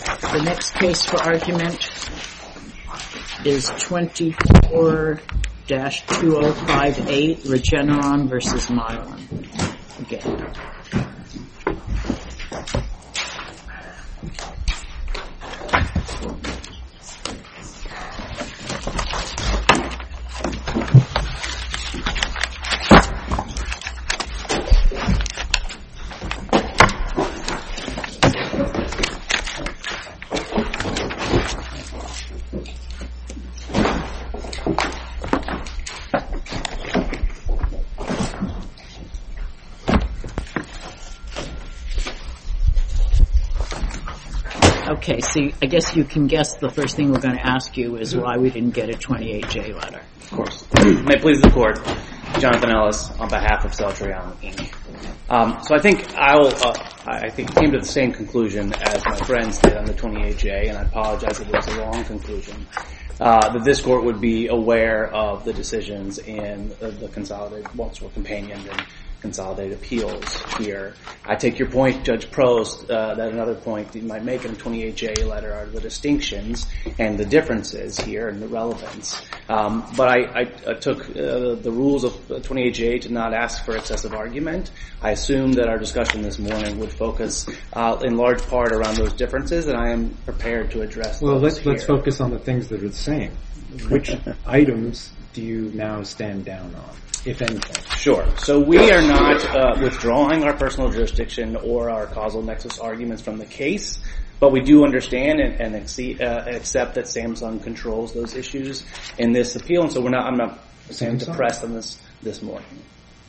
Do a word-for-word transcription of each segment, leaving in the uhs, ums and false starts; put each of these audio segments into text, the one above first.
The next case for argument is twenty-four dash two oh five eight, Regeneron versus Mylan. Again. Okay, see, I guess you can guess the first thing we're going to ask you is why we didn't get a twenty-eight J letter. Of course. May it please the Court, Jonathan Ellis on behalf of Celltrion, Incorporated. Um, so I think I'll, uh, I think came to the same conclusion as my friends did on the twenty-eight J, and I apologize if it was a wrong conclusion, uh, that this Court would be aware of the decisions in uh, the Consolidated Waltzworth Companion and Consolidated Appeals here. I take your point, Judge Prost, uh, that another point you might make in a twenty-eight J letter are the distinctions and the differences here and the relevance. Um, but I, I, I took uh, the rules of twenty-eight J to not ask for excessive argument. I assumed that our discussion this morning would focus uh, in large part around those differences, and I am prepared to address well, those let's, here. let's focus on the things that are the same. Which items do you now stand down on, if anything? Sure. So we are not uh, withdrawing our personal jurisdiction or our causal nexus arguments from the case, but we do understand and, and exce- uh, accept that Samsung controls those issues in this appeal, and so we're not. I'm not saying depressed on this this morning.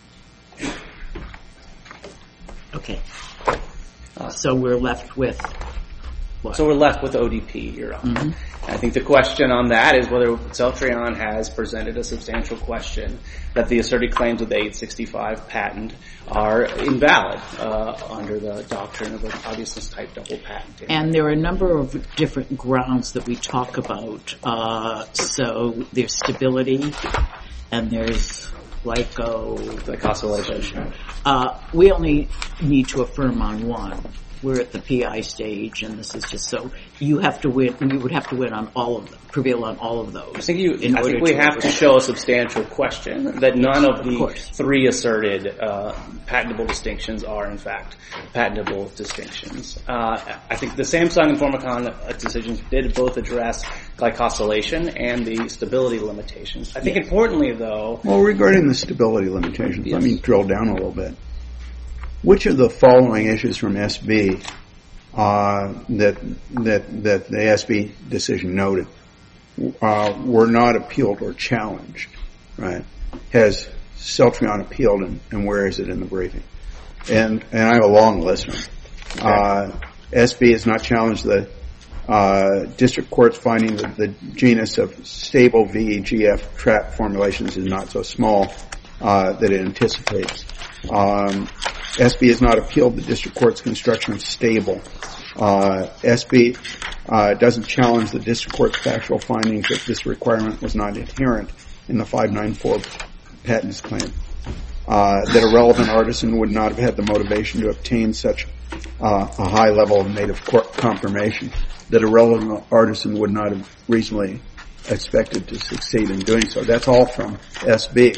Okay. Uh, so we're left with what? So we're left with O D P, Your Honor. Mm-hmm. I think the question on that is whether Celltrion has presented a substantial question that the asserted claims of the eight sixty-five patent are invalid uh, under the doctrine of an obviousness type double patenting. And there are a number of different grounds that we talk about. Uh, so there's stability, and there's glyco... glycosylation. Uh, we only need to affirm on one. We're at the P I stage, and this is just so you have to win. We would have to win on all of them, prevail on all of those. I think you. I think we have to show a substantial question that none of the of three asserted uh, patentable distinctions are in fact patentable distinctions. Uh, I think the Samsung and Formicon decisions did both address glycosylation and the stability limitations. I think yes. Importantly, though, well, regarding the stability limitations, yes. let me drill down a little bit. Which of the following issues from S B uh, that that that the S B decision noted uh, were not appealed or challenged? Right? Has Celltrion appealed, and, and where is it in the briefing? And and I have a long list. Okay. Uh, S B has not challenged the uh, district court's finding that the genus of stable V E G F trap formulations is not so small uh, that it anticipates. Um, S B has not appealed the district court's construction of stable. Uh, S B uh, doesn't challenge the district court's factual findings that this requirement was not inherent in the five ninety-four patents claim. Uh, that a relevant artisan would not have had the motivation to obtain such uh, a high level of native confirmation. That a relevant artisan would not have reasonably expected to succeed in doing so. That's all from S B.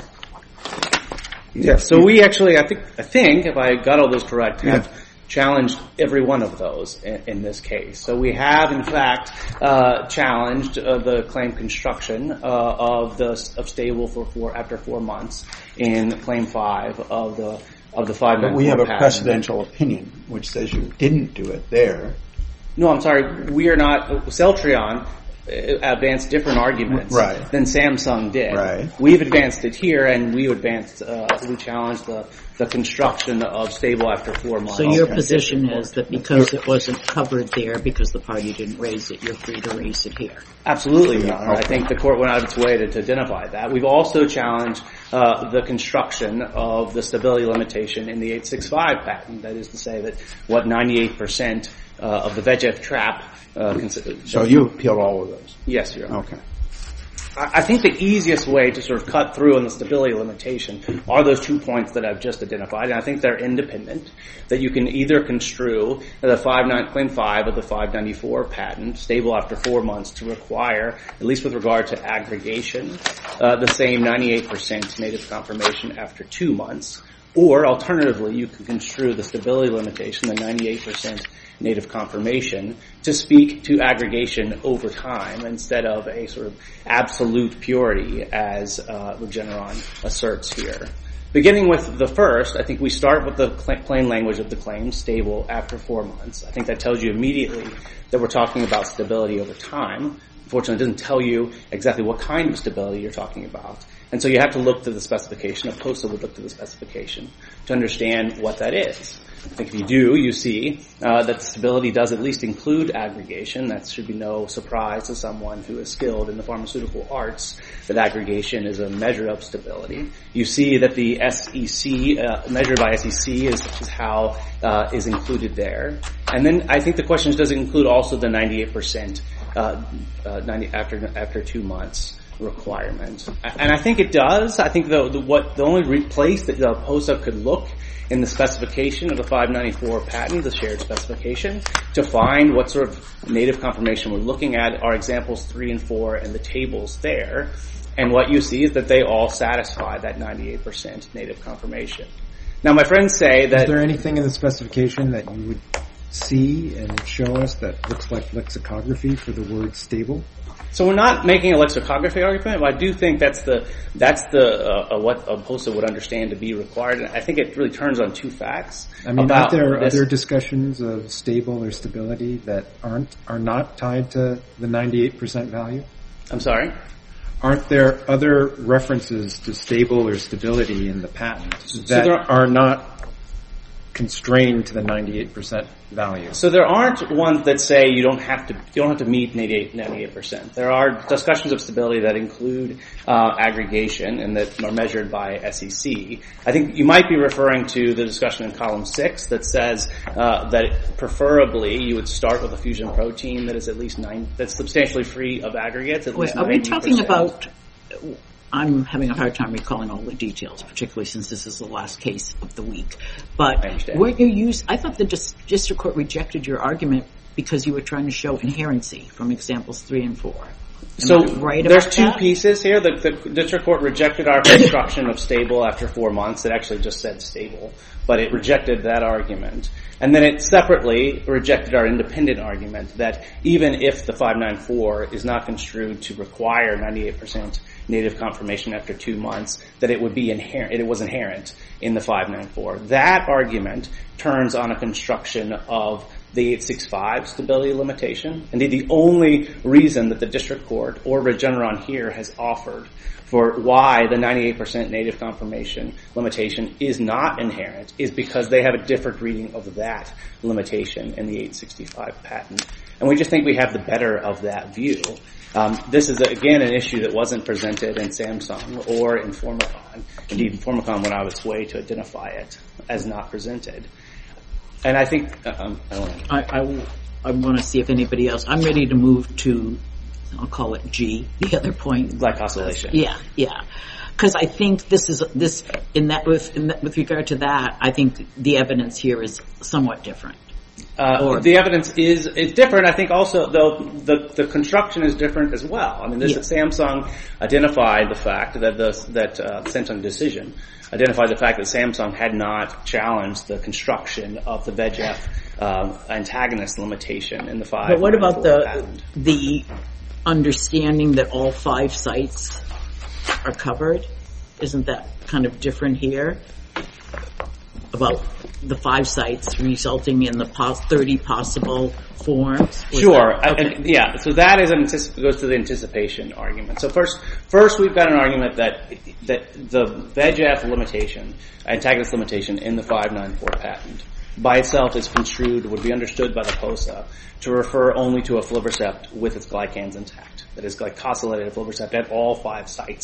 Yeah, so we actually, I think, I think, if I got all those correct, have yeah. challenged every one of those in, in this case. So we have, in fact, uh, challenged uh, the claim construction uh, of the of stable for four after four months in Claim Five of the of the five. But we have a precedential opinion which says you didn't do it there. No, I'm sorry. We are not Celltrion. Advanced different arguments right. than Samsung did. Right. We've advanced it here, and we advanced. Uh, we challenged the the construction of stable after four months. So your position is that because it wasn't covered there, because the party didn't raise it, you're free to raise it here. Absolutely, Your Honor. I think the court went out of its way to, to identify that. We've also challenged uh, the construction of the stability limitation in the eight sixty-five patent. That is to say that what ninety-eight percent uh, of the V E G F trap. Uh, consider, so you appealed all of those? Yes, Your Honor. Okay. I think the easiest way to sort of cut through on the stability limitation are those two points that I've just identified, and I think they're independent, that you can either construe the five nine, Claim five of the five ninety-four patent, stable after four months, to require, at least with regard to aggregation, uh, the same ninety-eight percent native confirmation after two months, or alternatively, you can construe the stability limitation, the ninety-eight percent native confirmation, to speak to aggregation over time instead of a sort of absolute purity as uh, Regeneron asserts here. Beginning with the first, I think we start with the cl- plain language of the claim, stable after four months. I think that tells you immediately that we're talking about stability over time. Unfortunately, it doesn't tell you exactly what kind of stability you're talking about. And so you have to look to the specification. A POSA would look to the specification to understand what that is. I think if you do, you see uh, that the stability does at least include aggregation. That should be no surprise to someone who is skilled in the pharmaceutical arts that aggregation is a measure of stability. You see that the S E C, uh, measured by S E C, is, is how uh, is included there. And then I think the question is, does it include also the ninety-eight percent uh, uh, ninety, after after two months? Requirement, and I think it does. I think the, the what the only re- place that the POSA could look in the specification of the five ninety-four patent, the shared specification, to find what sort of native confirmation we're looking at are examples three and four and the tables there. And what you see is that they all satisfy that ninety-eight percent native confirmation. Now, my friends say that... Is there anything in the specification that you would see and show us that looks like lexicography for the word stable? So we're not making a lexicography argument, but I do think that's the that's the uh, uh, what a POSA would understand to be required. And I think it really turns on two facts. I mean, about aren't there this. other discussions of stable or stability that aren't are not tied to the ninety-eight percent value? I'm sorry? Aren't there other references to stable or stability in the patent that so there are, are not constrained to the ninety-eight percent value? So there aren't ones that say you don't have to you don't have to meet ninety-eight percent. There are discussions of stability that include uh, aggregation and that are measured by S E C. I think you might be referring to the discussion in column six that says uh, that preferably you would start with a fusion protein that is at least nine that's substantially free of aggregates. At Wait, least are we ninety percent. talking about? I'm having a hard time recalling all the details, particularly since this is the last case of the week. But weren't you use? I thought the dis- district court rejected your argument because you were trying to show inherency from examples three and four. Am so I right there's about two that? pieces here. The, the district court rejected our construction of stable after four months. It actually just said stable, but it rejected that argument. And then it separately rejected our independent argument that even if the five ninety-four is not construed to require ninety-eight percent native confirmation after two months, that it would be inherent, it was inherent in the five ninety-four. That argument turns on a construction of the eight sixty-five stability limitation. Indeed, the only reason that the district court or Regeneron here has offered for why the ninety-eight percent native confirmation limitation is not inherent is because they have a different reading of that limitation in the eight sixty-five patent. And we just think we have the better of that view. Um, this is, again, an issue that wasn't presented in Samsung or in Formicon. Indeed, Formicon went out of its way to identify it as not presented. And I think, um, I don't know. I, I, I want to see if anybody else, I'm ready to move to, I'll call it G, the other point. Glycosylation. Yeah, yeah. Because I think this is, this, in that, with, in that, with regard to that, I think the evidence here is somewhat different. Uh, the evidence is is different. I think also, though, the the construction is different as well. I mean, this yeah. Samsung identified the fact that the that uh, Samsung decision identified the fact that Samsung had not challenged the construction of the V E G F uh, antagonist limitation in the five. But what about the patent. the understanding that all five sites are covered? Isn't that kind of different here? About the five sites resulting in the pos- thirty possible forms? Was Sure. that, okay. I, yeah. So that is an anticip- goes to the anticipation argument. So first, first we've got an argument that that the V E G F limitation, antagonist limitation in the five ninety-four patent, by itself is construed, would be understood by the POSA to refer only to aflibercept with its glycans intact. That is, glycosylated aflibercept at all five sites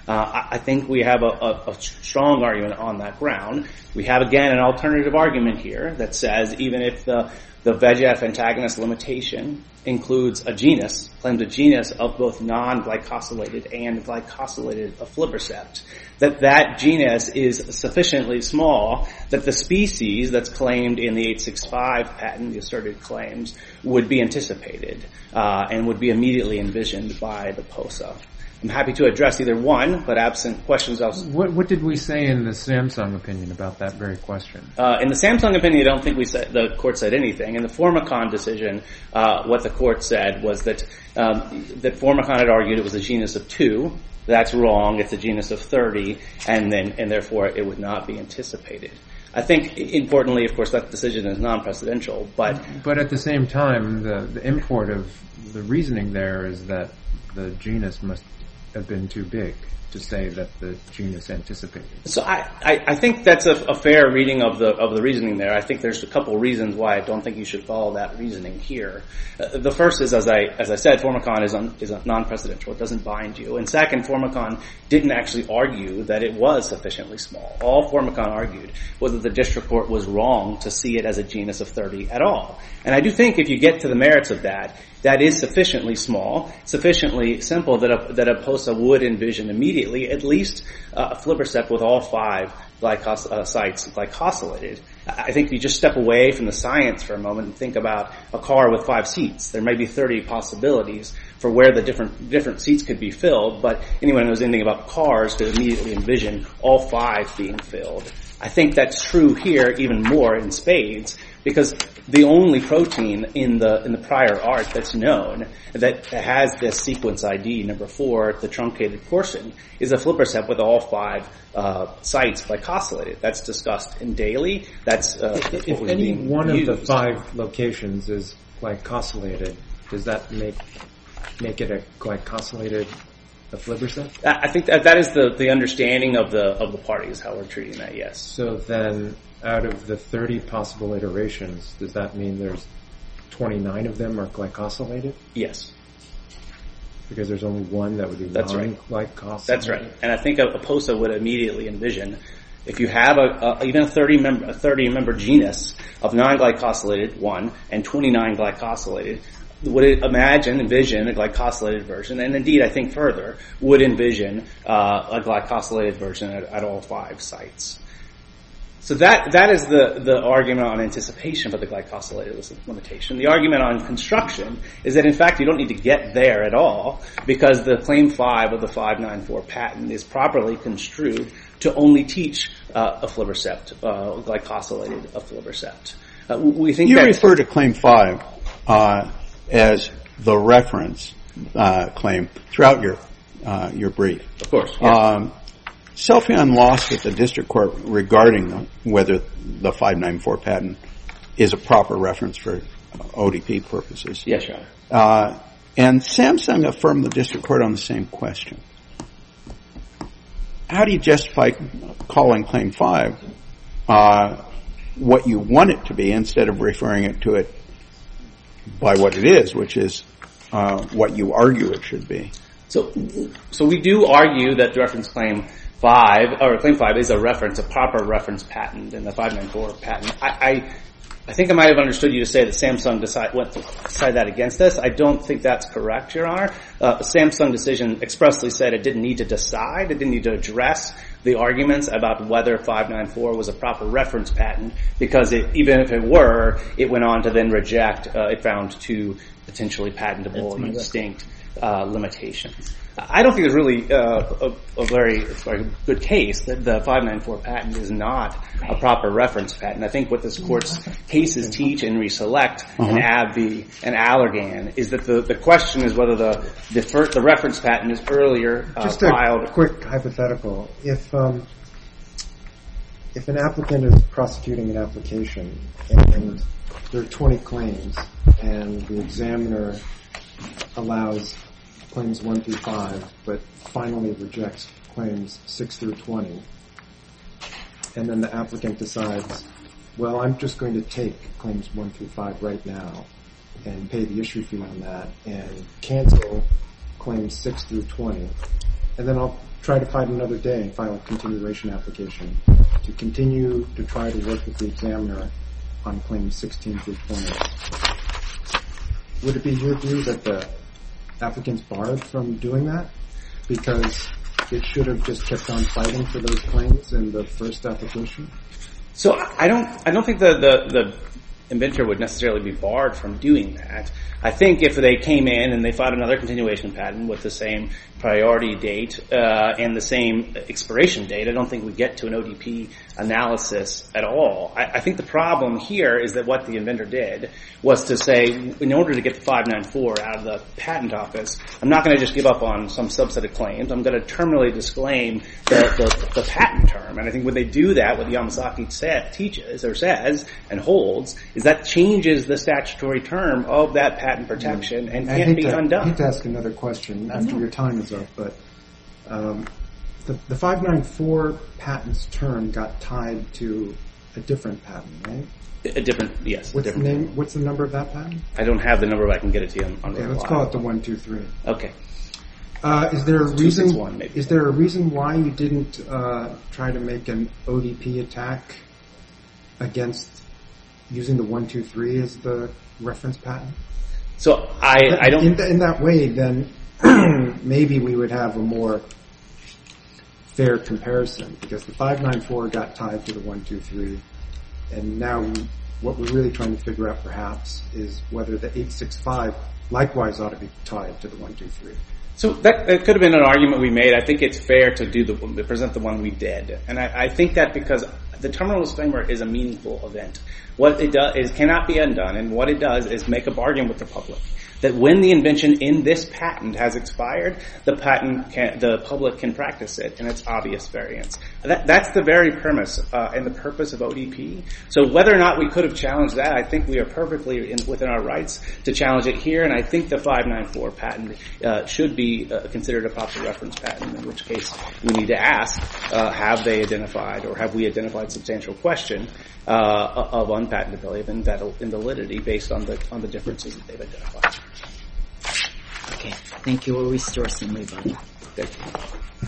Uh, I, I think we have a, a, a strong argument on that ground. We have, again, an alternative argument here that says even if the, the V E G F antagonist limitation includes a genus, claims a genus of both non-glycosylated and glycosylated aflibercept, that that genus is sufficiently small that the species that's claimed in the eight sixty-five patent, the asserted claims, would be anticipated uh, and would be immediately envisioned by the POSA. I'm happy to address either one, but absent questions, I'll... What, what did we say in the Samsung opinion about that very question? Uh, in the Samsung opinion, I don't think we said, the court said anything. In the Formicon decision, uh, what the court said was that, um, that Formicon had argued it was a genus of two. That's wrong. It's a genus of thirty, and then, and therefore it would not be anticipated. I think, importantly, of course, that decision is non-precedential, but... But at the same time, the, the import of the reasoning there is that the genus must have been too big to say that the genus anticipated. So I, I, I think that's a, a fair reading of the of the reasoning there. I think there's a couple reasons why I don't think you should follow that reasoning here. Uh, the first is, as I as I said, Formicon is un, is a non-precedential. It doesn't bind you. And second, Formicon didn't actually argue that it was sufficiently small. All Formicon argued was that the district court was wrong to see it as a genus of thirty at all. And I do think if you get to the merits of that, that is sufficiently small, sufficiently simple that a, that a POSA would envision immediately at least uh, aflibercept with all five glycos- uh, sites glycosylated. I think if you just step away from the science for a moment and think about a car with five seats, there may be thirty possibilities for where the different different seats could be filled, but anyone who knows anything about cars could immediately envision all five being filled. I think that's true here even more in spades, because the only protein in the in the prior art that's known that has this sequence I D number four, the truncated portion, is aflibercept with all five uh, sites glycosylated. That's discussed in Daly. That's uh, if, what was any being one used. of the five locations is glycosylated, does that make make it a glycosylated aflibercept? I think that that is the the understanding of the of the parties how we're treating that. Yes. So then, out of the thirty possible iterations, does that mean there's twenty-nine of them are glycosylated? Yes. Because there's only one that would be That's right. non-glycosylated? That's right. And I think a, a POSA would immediately envision, if you have a, a even a thirty member a thirty member genus of non-glycosylated one and twenty-nine glycosylated, would it imagine, envision a glycosylated version, and indeed I think further, would envision uh, a glycosylated version at, at all five sites. So that that is the, the argument on anticipation for the glycosylated limitation. The argument on construction is that in fact you don't need to get there at all, because the claim five of the five ninety-four patent is properly construed to only teach uh, aflibercept, uh, glycosylated aflibercept. Uh, we think you that refer to claim five uh, as the reference uh, claim throughout your uh, your brief. Of course. Yes. Um, Celltrion lost at the district court regarding whether the five ninety-four patent is a proper reference for O D P purposes. Yes, Your Honor. Uh, and Samsung affirmed the district court on the same question. How do you justify calling claim five uh, what you want it to be instead of referring it to it by what it is, which is uh, what you argue it should be? So, so we do argue that the reference claim five, or claim five, is a reference, a proper reference patent in the five ninety-four patent. I, I, I think I might have understood you to say that Samsung decide, went to decide that against us. I don't think that's correct, Your Honor. Uh, the Samsung decision expressly said it didn't need to decide, it didn't need to address the arguments about whether five ninety-four was a proper reference patent, because it, even if it were, it went on to then reject, uh, it found two potentially patentable and distinct uh, limitations. I don't think there's really uh, a, a very, very good case that the five ninety-four patent is not a proper reference patent. I think what this court's cases teach in Reselect uh-huh. and AbbVie and Allergan is that the, the question is whether the the, first, the reference patent is earlier uh, Just filed. a quick hypothetical. If um, if an applicant is prosecuting an application and there are twenty claims and the examiner allows claims one through five, but finally rejects claims six through twenty. And then the applicant decides, well, I'm just going to take claims one through five right now and pay the issue fee on that and cancel claims six through twenty. and then I'll try to find another day and file a continuation application to continue to try to work with the examiner on claims sixteen through twenty. Would it be your view that the applicant's barred from doing that because it should have just kept on fighting for those claims in the first application? So I don't, I don't think the, the, the inventor would necessarily be barred from doing that. I think if they came in and they filed another continuation patent with the same priority date uh, and the same expiration date, I don't think we'd get to an O D P analysis at all. I, I think the problem here is that what the inventor did was to say, in order to get the five ninety-four out of the patent office, I'm not going to just give up on some subset of claims. I'm going to terminally disclaim the, the, the patent term. And I think when they do that, what Yamasaki sa- teaches or says and holds is that changes the statutory term of that patent protection and I can't hate be to, undone. I hate to ask another question after your time is up, but um, the, the five ninety-four patent's term got tied to a different patent, right? A different, yes. What's different the name? What's the number of that patent? I don't have the number, but I can get it to you on, on Okay, the let's line. call it the one two three. Okay. Uh, is there a two six reason? one maybe. Is there a reason why you didn't uh, try to make an O D P attack against using the one two three as the reference patent? So I, I don't. In, th- in that way, then maybe we would have a more fair comparison because the five ninety-four got tied to the one two three, and now we, what we're really trying to figure out perhaps is whether the eight sixty-five likewise ought to be tied to the one two three. So that, that could have been an argument we made. I think it's fair to do the to present the one we did, and I, I think that because the terminal disclaimer is a meaningful event. What it does is cannot be undone, and what it does is make a bargain with the public that when the invention in this patent has expired, the patent can, the public can practice it in its obvious variants. That, that's the very premise uh, and the purpose of O D P. So whether or not we could have challenged that, I think we are perfectly in, within our rights to challenge it here, and I think the five ninety-four patent uh, should be uh, considered a proper reference patent, in which case we need to ask, uh, have they identified or have we identified substantial question uh, of unpatentability and invalidity based on the on the differences that they've identified. Okay, thank you. We'll restore some rebuttal. Thank you.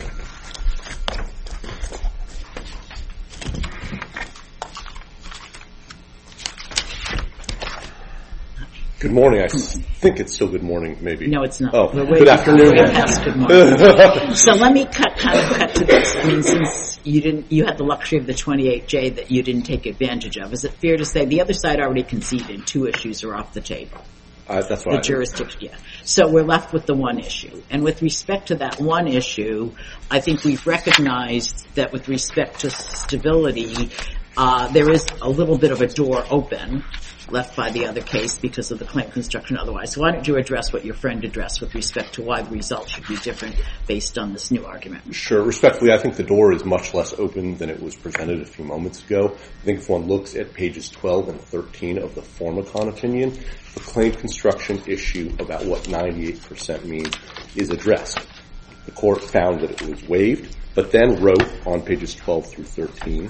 Good morning. I think it's still good morning, maybe. No, it's not. Oh, We're way good afternoon. way past good morning. So let me cut, kind of cut to this. I mean, since you didn't, you had the luxury of the twenty-eight J that you didn't take advantage of. Is it fair to say the other side already conceded two issues are off the table? Uh, that's The what I jurisdiction, yeah. So we're left with the one issue. And with respect to that one issue, I think we've recognized that with respect to stability, uh, there is a little bit of a door open left by the other case because of the claim construction otherwise. So why don't you address what your friend addressed with respect to why the result should be different based on this new argument? Sure. Respectfully, I think the door is much less open than it was presented a few moments ago. I think if one looks at pages twelve and thirteen of the Formicon opinion, the claim construction issue about what ninety-eight percent means is addressed. The court found that it was waived, but then wrote on pages twelve through thirteen,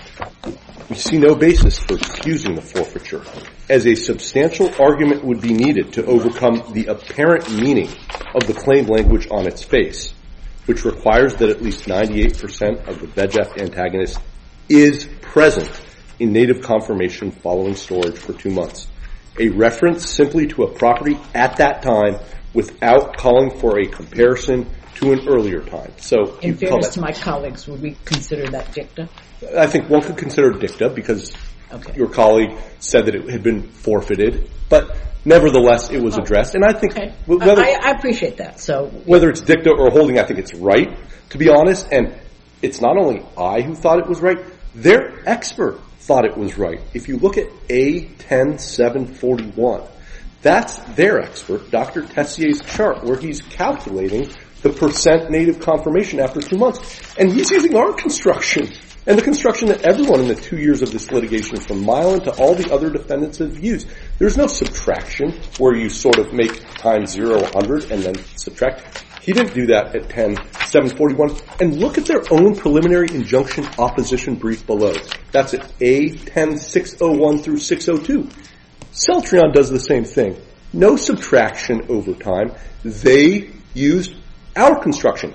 we see no basis for excusing the forfeiture, as a substantial argument would be needed to overcome the apparent meaning of the claim language on its face, which requires that at least ninety-eight percent of the B E G F antagonist is present in native conformation following storage for two months. A reference simply to a property at that time without calling for a comparison to an earlier time. So, In you call fairness that, to my colleagues, would we consider that dicta? I think one could consider it dicta because Okay. your colleague said that it had been forfeited, but nevertheless it was Oh. addressed. And I think Okay. whether, I, I appreciate that. So whether it's dicta or holding, I think it's right, to be honest. And it's not only I who thought it was right, their expert thought it was right. If you look at A ten seven forty-one, that's their expert, Doctor Tessier's chart, where he's calculating the percent native conformation after two months. And he's using our construction, and the construction that everyone in the two years of this litigation, from Milan to all the other defendants, have used. There's no subtraction where you sort of make times zero one hundred and then subtract. He didn't do that at ten seven forty-one. And look at their own preliminary injunction opposition brief below. That's at A ten six oh one through six oh two. Celltrion does the same thing. No subtraction over time. They used our construction.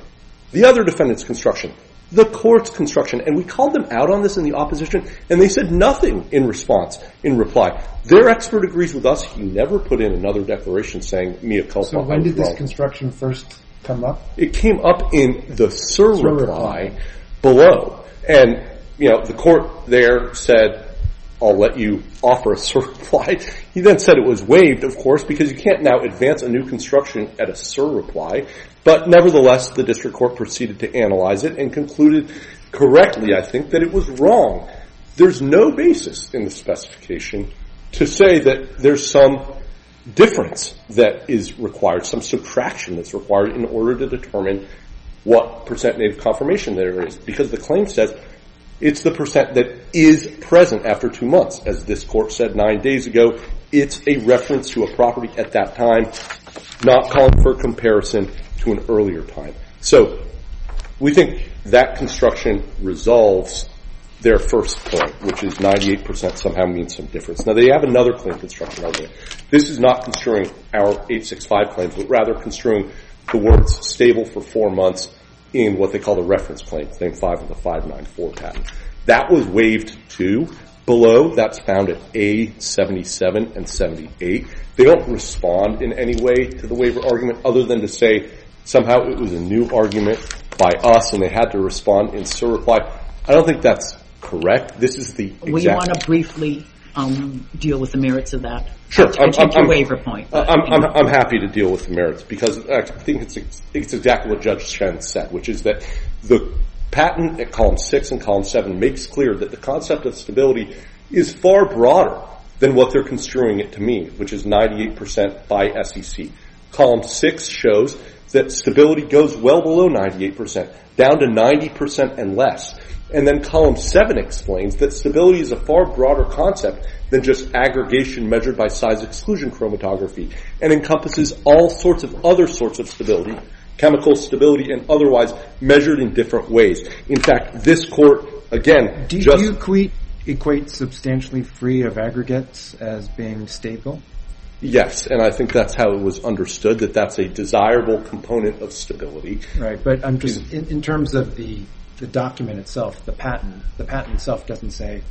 the other defendant's construction, the court's construction, and we called them out on this in the opposition, and they said nothing in response, in reply. Their expert agrees with us. He never put in another declaration saying, mea culpa. So when did this construction first come up? It came up in the SIR SIR reply reply. below. And, you know, the court there said, I'll let you offer a SIR reply. He then said it was waived, of course, because you can't now advance a new construction at a SIR reply. But nevertheless, the district court proceeded to analyze it and concluded correctly, I think, that it was wrong. There's no basis in the specification to say that there's some difference that is required, some subtraction that's required in order to determine what percent native conformation there is. Because the claim says it's the percent that is present after two months. As this court said nine days ago, it's a reference to a property at that time, not calling for comparison to an earlier time. So we think that construction resolves their first point, which is ninety-eight percent somehow means some difference. Now, they have another claim construction argument. This is not construing our eight sixty-five claims, but rather construing the words stable for four months in what they call the reference claim, claim five of the five ninety-four patent. That was waived too. Below, that's found at A seventy-seven and seventy-eight. They don't respond in any way to the waiver argument other than to say somehow it was a new argument by us and they had to respond in SIR reply. I don't think that's correct. This is the exact... Well, you want to briefly um, deal with the merits of that? Sure. I, I I'm, take I'm, your I'm, waiver point. But, I'm, you know. I'm, I'm happy to deal with the merits because I think it's, it's exactly what Judge Chen said, which is that the patent at column six and column seven makes clear that the concept of stability is far broader than what they're construing it to mean, which is ninety-eight percent by S E C. Column six shows that stability goes well below ninety-eight percent, down to ninety percent and less. And then column seven explains that stability is a far broader concept than just aggregation measured by size exclusion chromatography and encompasses all sorts of other sorts of stability, chemical stability and otherwise, measured in different ways. In fact, this court, again... Do just, you equate, equate substantially free of aggregates as being stable? Yes, and I think that's how it was understood, that that's a desirable component of stability. Right, but I'm just, in, in terms of the, the document itself, the patent, the patent itself doesn't say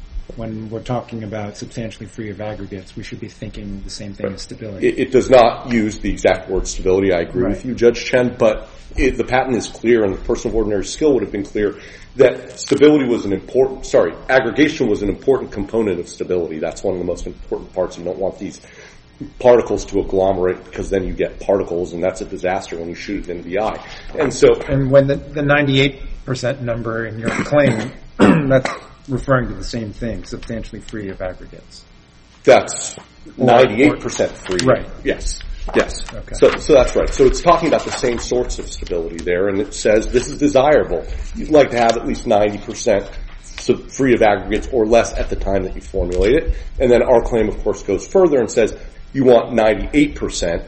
when we're talking about substantially free of aggregates, we should be thinking the same thing right. as stability. It, it does not use the exact word stability, I agree right. with you, Judge Chen, but it, the patent is clear and the person of ordinary skill would have been clear that stability was an important, sorry, aggregation was an important component of stability. That's one of the most important parts. You don't want these particles to agglomerate because then you get particles and that's a disaster when you shoot it into the eye. And so, and when the, the ninety-eight percent number in your claim, that's referring to the same thing, substantially free of aggregates. That's ninety-eight percent free. Right. Yes. Yes. Okay. So, so that's right. So it's talking about the same sorts of stability there, and it says this is desirable. You'd like to have at least ninety percent free of aggregates or less at the time that you formulate it. And then our claim, of course, goes further and says you want ninety-eight percent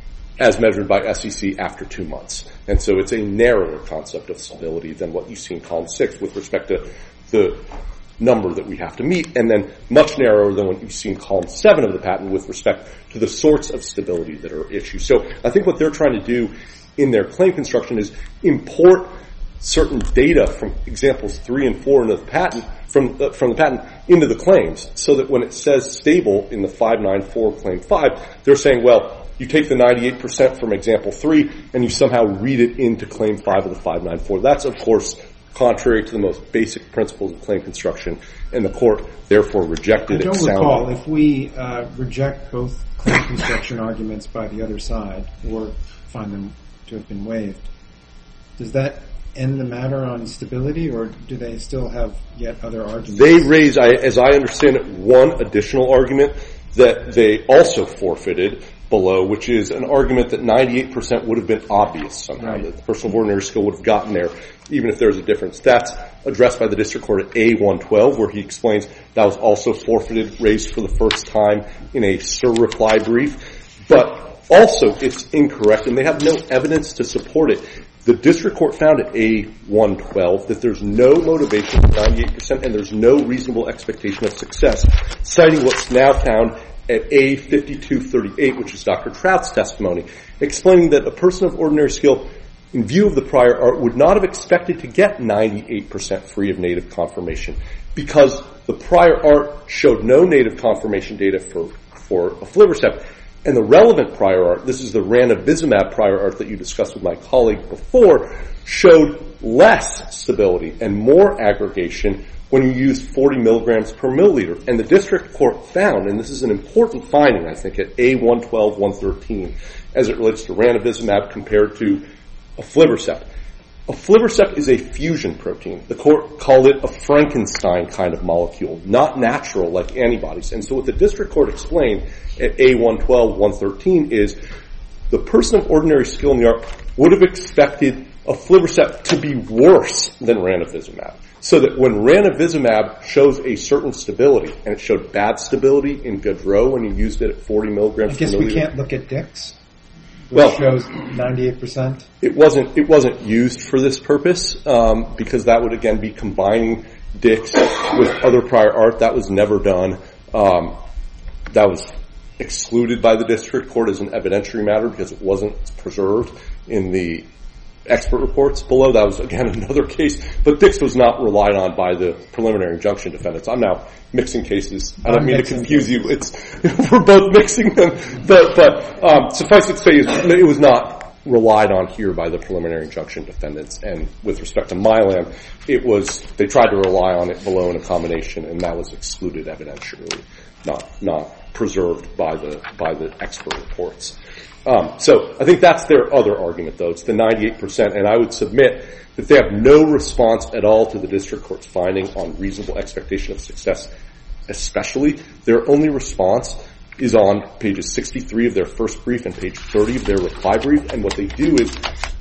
as measured by S E C after two months. And so it's a narrower concept of stability than what you see in column six with respect to the number that we have to meet, and then much narrower than what you see in column seven of the patent with respect to the sorts of stability that are issued. So I think what they're trying to do in their claim construction is import certain data from examples three and four into the patent, from uh, from the patent into the claims, so that when it says stable in the five ninety-four claim five, they're saying, well, you take the ninety-eight percent from example three and you somehow read it into claim five of the five ninety-four. That's, of course, contrary to the most basic principles of claim construction, and the court therefore rejected it. I don't recall if we uh, reject both claim construction arguments by the other side or find them to have been waived. Does that end the matter on stability, or do they still have yet other arguments? They raise, I, as I understand it, one additional argument that they also forfeited below, which is an argument that ninety-eight percent would have been obvious somehow, right. that the person of ordinary skill would have gotten there, even if there's a difference. That's addressed by the district court at A one twelve, where he explains that was also forfeited, raised for the first time in a SIR reply brief. But also, it's incorrect, and they have no evidence to support it. The district court found at A one twelve that there's no motivation for ninety-eight percent and there's no reasonable expectation of success, citing what's now found at A fifty-two thirty-eight, which is Doctor Trout's testimony, explaining that a person of ordinary skill in view of the prior art, would not have expected to get ninety-eight percent free of native conformation because the prior art showed no native conformation data for, for aflibercept. And the relevant prior art, this is the ranibizumab prior art that you discussed with my colleague before, showed less stability and more aggregation when you use forty milligrams per milliliter. And the district court found, and this is an important finding, I think, at A one twelve, one thirteen, as it relates to ranibizumab compared to aflibercept. Aflibercept is a fusion protein. The court called it a Frankenstein kind of molecule, not natural like antibodies. And so what the district court explained at A one twelve, one thirteen is the person of ordinary skill in the art would have expected aflibercept to be worse than ranibizumab. So that when ranibizumab shows a certain stability, and it showed bad stability in Gaudreau when you used it at forty milligrams I guess per milliliter. we can't look at Dix, which Well, shows ninety-eight percent. It wasn't. It wasn't used for this purpose um, because that would again be combining Dix with other prior art. That was never done. Um, that was excluded by the district court as an evidentiary matter because it wasn't preserved in the expert reports below. That was again another case, but Dix was not relied on by the preliminary injunction defendants. I'm now mixing cases. I don't I'm mean to mixing confuse cases. you. It's we're both mixing them, but but um, suffice it to say, it was not relied on here by the preliminary injunction defendants. And with respect to Mylan, it was they tried to rely on it below in a combination, and that was excluded evidentially, not not preserved by the by the expert reports. Um, so I think that's their other argument, though. It's the ninety-eight percent, and I would submit that they have no response at all to the district court's finding on reasonable expectation of success, especially. Their only response is on pages sixty-three of their first brief and page thirty of their reply brief, and what they do is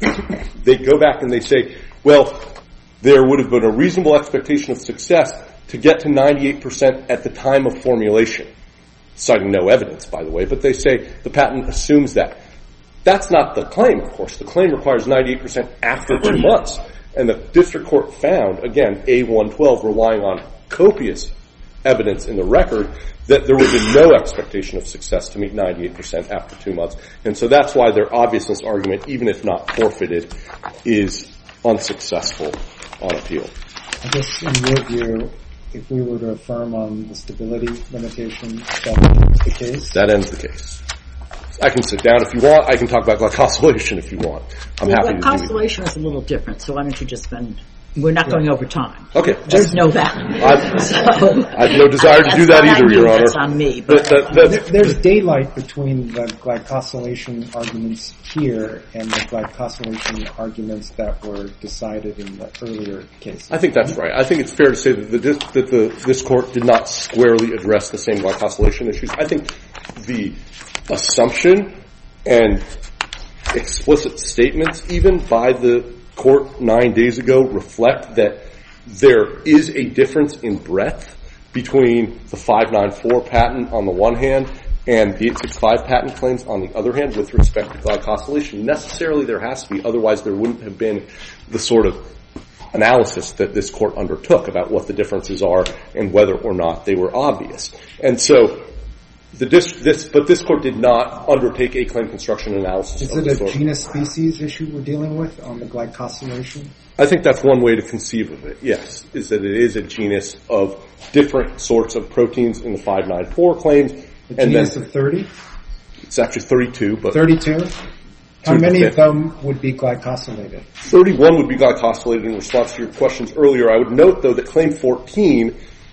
they go back and they say, well, there would have been a reasonable expectation of success to get to ninety-eight percent at the time of formulation. Citing no evidence, by the way, but they say the patent assumes that. That's not the claim, of course. The claim requires ninety-eight percent after two months. And the district court found, again, A one twelve, relying on copious evidence in the record, that there would be no expectation of success to meet ninety-eight percent after two months. And so that's why their obviousness argument, even if not forfeited, is unsuccessful on appeal. I guess in your view, if we were to affirm on the stability limitation, that ends the case? That ends the case. I can sit down if you want. I can talk about glycosylation if you want. I'm well, happy to do it. Glycosylation is a little different, so why don't you just spend... We're not going over time. Okay. Just know that. I've, so, I have no desire to do that either, on Your you, Honor. That's on me. But That- that- that's- There, there's daylight between the glycosylation arguments here and the glycosylation arguments that were decided in the earlier cases. I think that's right. I think it's fair to say that, the, that the, this court did not squarely address the same glycosylation issues. I think the assumption and explicit statements even by the court nine days ago reflect that there is a difference in breadth between the five ninety-four patent on the one hand and the eight sixty-five patent claims on the other hand with respect to glycosylation. Necessarily there has to be, otherwise there wouldn't have been the sort of analysis that this court undertook about what the differences are and whether or not they were obvious. And so the dis- this, but this court did not undertake a claim construction analysis. Is of it the a sort. genus species issue we're dealing with on the glycosylation? I think that's one way to conceive of it, yes, is that it is a genus of different sorts of proteins in the five ninety-four claims. A and genus then of thirty? It's actually thirty-two, but thirty-two? How Two many to of them would be glycosylated? thirty-one would be glycosylated in response to your questions earlier. I would note, though, that claim fourteen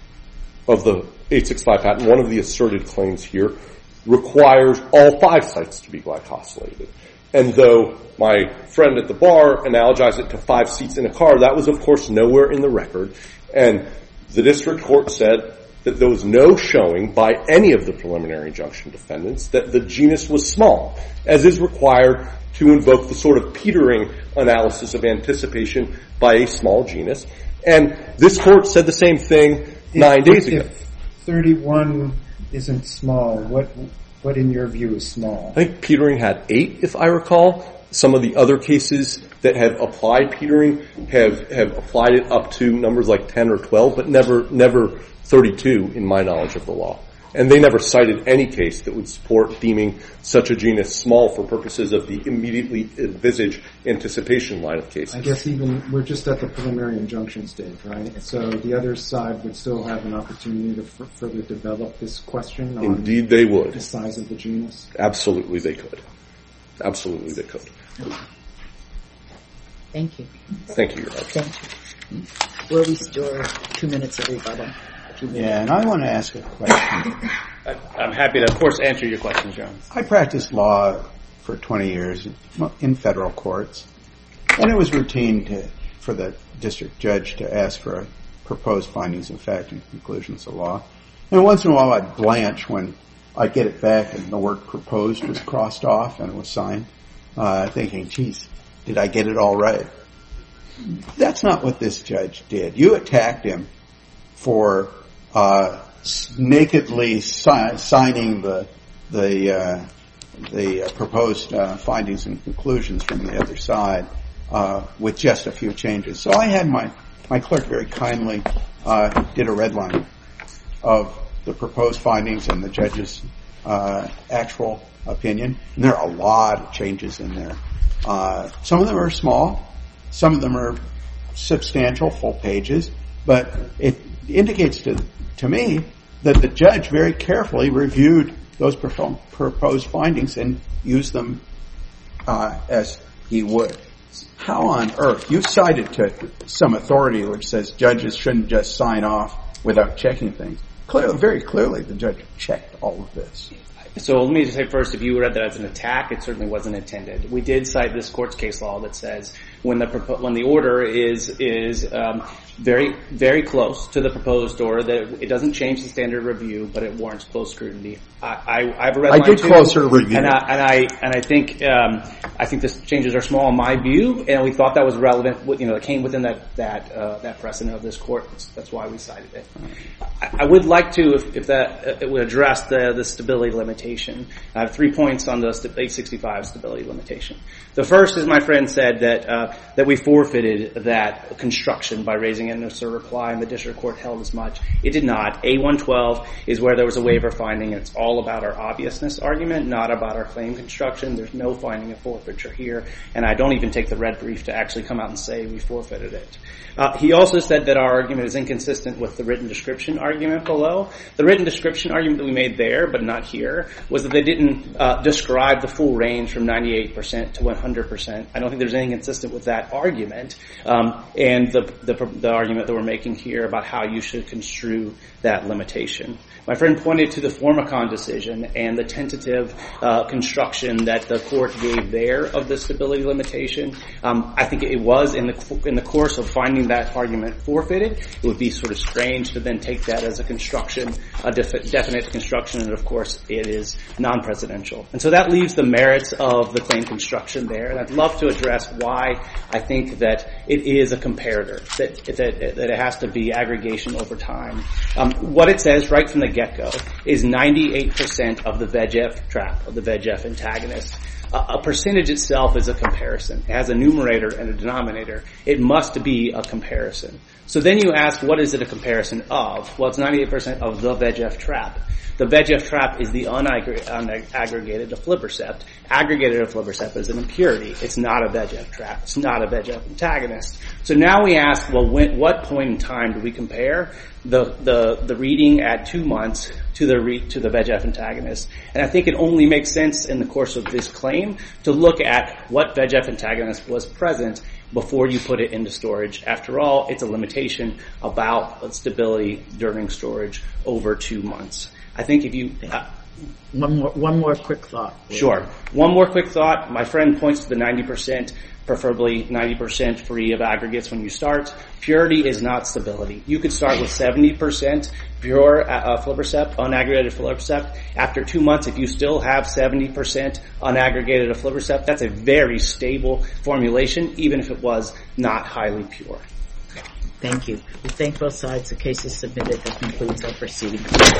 of the eight sixty-five patent, one of the asserted claims here, requires all five sites to be glycosylated. And though my friend at the bar analogized it to five seats in a car, that was, of course, nowhere in the record. And the district court said that there was no showing by any of the preliminary injunction defendants that the genus was small, as is required to invoke the sort of petering analysis of anticipation by a small genus. And this court said the same thing nine If- days if ago. thirty-one isn't small, what what in your view is small? I think petering had eight, if I recall. Some of the other cases that have applied petering have, have applied it up to numbers like ten or twelve, but never, never thirty-two in my knowledge of the law. And they never cited any case that would support deeming such a genus small for purposes of the immediately envisaged anticipation line of cases. I guess even we're just at the preliminary injunction stage, right? So the other side would still have an opportunity to f- further develop this question on Indeed they would. the size of the genus. Absolutely they could. Absolutely they could. Thank you. Thank you, Your Honor. Thank you. Will restore two minutes of rebuttal. Yeah, and I want to ask a question. I'm happy to, of course, answer your questions, John. I practiced law for twenty years in federal courts, and it was routine to, for the district judge to ask for a proposed findings of fact and conclusions of law. And once in a while I'd blanch when I'd get it back and the word proposed was crossed off and it was signed, uh, thinking, geez, did I get it all right? That's not what this judge did. You attacked him for uh, nakedly si- signing the the uh, the uh, proposed uh, findings and conclusions from the other side uh, with just a few changes. So I had my my clerk very kindly uh, did a red line of the proposed findings and the judge's uh, actual opinion. And there are a lot of changes in there. Uh, some of them are small, some of them are substantial, full pages, but it indicates to to me that the judge very carefully reviewed those pro- proposed findings and used them uh, as he would. How on earth? You cited to some authority which says judges shouldn't just sign off without checking things. Clearly, very clearly, the judge checked all of this. So let me just say first, if you read that as an attack, it certainly wasn't intended. We did cite this court's case law that says when the propo- when the order is is um, very very close to the proposed order, that it doesn't change the standard review, but it warrants close scrutiny. I, I I've read. I did too, closer review, and I and I and I think um, I think the changes are small in my view, and we thought that was relevant. You know, it came within that that uh, that precedent of this court. That's why we cited it. I, I would like to, if, if that uh, it would address the the stability limitation. I have three points on the eight sixty-five stability limitation. The first is my friend said that uh, that we forfeited that construction by raising it in a reply, and the district court held as much. It did not. A one twelve is where there was a waiver finding, and it's all about our obviousness argument, not about our claim construction. There's no finding of forfeiture here, and I don't even take the red brief to actually come out and say we forfeited it. Uh, he also said that our argument is inconsistent with the written description argument below. The written description argument that we made there, but not here, was that they didn't uh, describe the full range from ninety-eight percent to one hundred percent. I don't think there's anything consistent with that argument, um, and the, the the argument that we're making here about how you should construe that limitation. My friend pointed to the Formicon decision and the tentative uh, construction that the court gave there of the stability limitation. Um, I think it was in the in the course of finding that argument forfeited. It would be sort of strange to then take that as a construction, a def- definite construction, and of course it is non-presidential. And so that leaves the merits of the claim construction there. And I'd love to address why I think that it is a comparator, that that, that it has to be aggregation over time. Um, what it says right from the get-go is ninety-eight percent of the V E G F trap, of the V E G F antagonist. Uh, a percentage itself is a comparison. It has a numerator and a denominator. It must be a comparison. So then you ask, what is it a comparison of? Well, it's ninety-eight percent of the V E G F trap. The V E G F trap is the unaggregated aflibercept. Aggregated aflibercept is an impurity. It's not a V E G F trap. It's not a V E G F antagonist. So now we ask, well, when, what point in time do we compare the the, the reading at two months to the re, to the V E G F antagonist? And I think it only makes sense in the course of this claim to look at what V E G F antagonist was present before you put it into storage. After all, it's a limitation about stability during storage over two months. I think if you... Uh, one more one more quick thought. Sure. One more quick thought. My friend points to the ninety percent, preferably ninety percent free of aggregates when you start. Purity is not stability. You could start with seventy percent pure uh, aflibercept, unaggregated aflibercept. After two months, if you still have seventy percent unaggregated aflibercept, that's a very stable formulation, even if it was not highly pure. Thank you. We thank both sides. The case is submitted. That concludes our proceedings.